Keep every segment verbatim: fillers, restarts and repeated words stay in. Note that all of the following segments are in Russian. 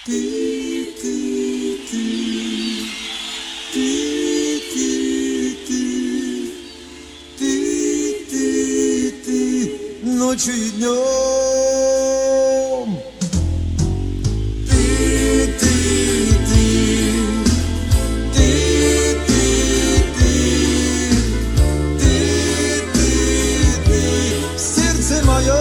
Ты, ты, ты, ты, ты, ты, ты, ты, ты, ночью и днем. Ты, ты, ты, ты, ты, ты, ты, ты, ты, в сердце моем.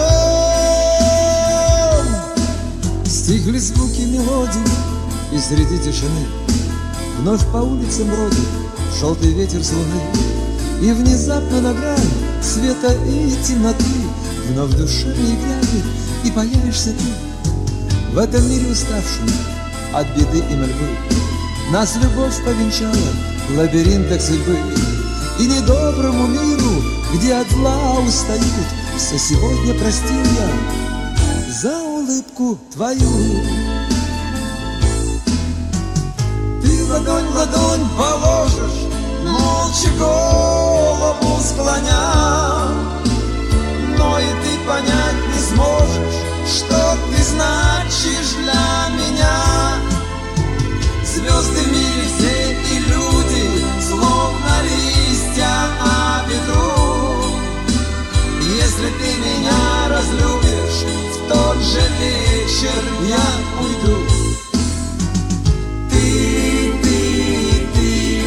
Стихли звуки мелодий, и среди тишины вновь по улицам бродит желтый ветер с луны. И внезапно на грани света и темноты вновь в душе играет, и появишься ты. В этом мире уставшем от беды и мольбы нас любовь повенчала в лабиринтах судьбы. И недоброму миру, где от зла устают, все сегодня простил я за улыбку твою. Ты ладонь в ладонь положишь, молча голову склоня, но и ты понять не сможешь, что ты значишь для меня. Звезды в мире все и люди, словно листья на ветру. Если ты меня разлюбишь, в тот же вечер я уйду. Ты, ты, ты,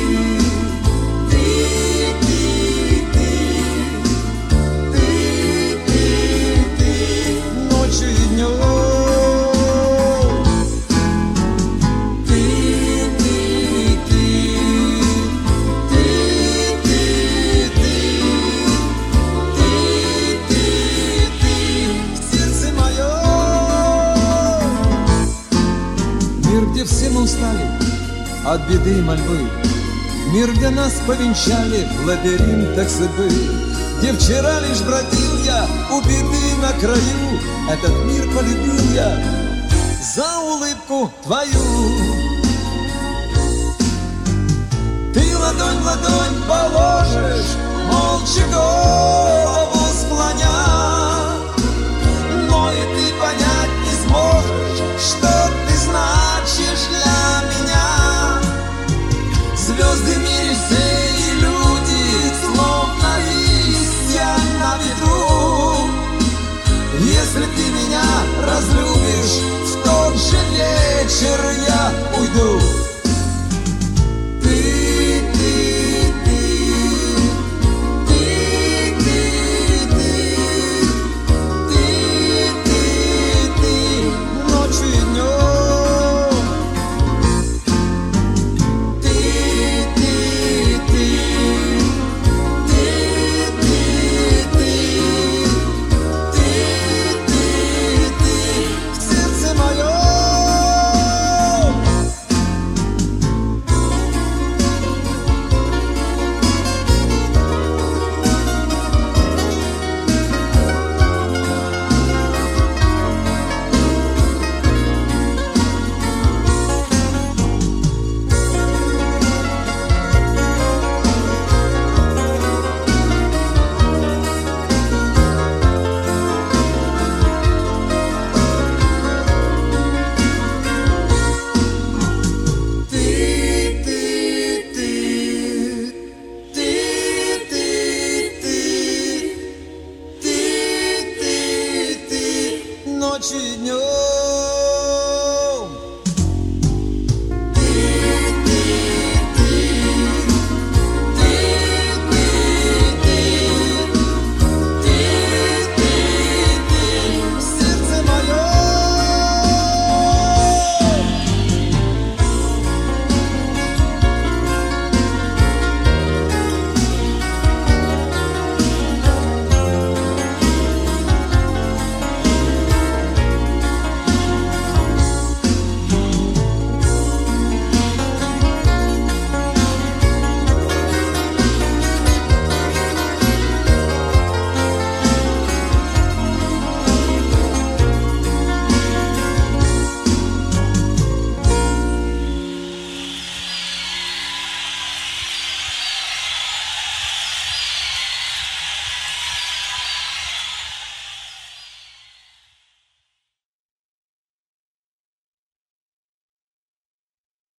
ты, ты, ты, ты, ты, ты, ночью и днем. Ты, ты, ты, ты, ты, ты, ты, ты, в сердце моем. Мир, где все мы устали от беды и мольбы, мир, где нас повенчали в лабиринтах судьбы, где вчера лишь бродил я у беды на краю, этот мир полюбил я за улыбку твою. Ты ладонь в ладонь положишь, молча голову